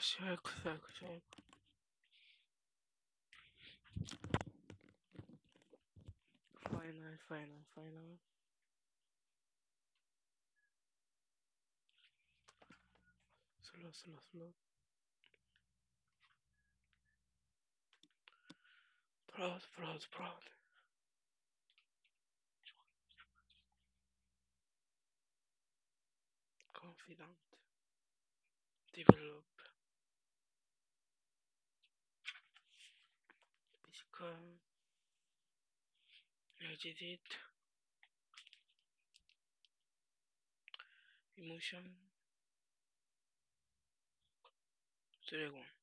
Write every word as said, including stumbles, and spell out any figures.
cerco, cerco, cerco. Final, final, final. Slow, slow, slow. Proud, proud, proud. Confident. Develop. Physical. Energetic. Emotion. Dragon.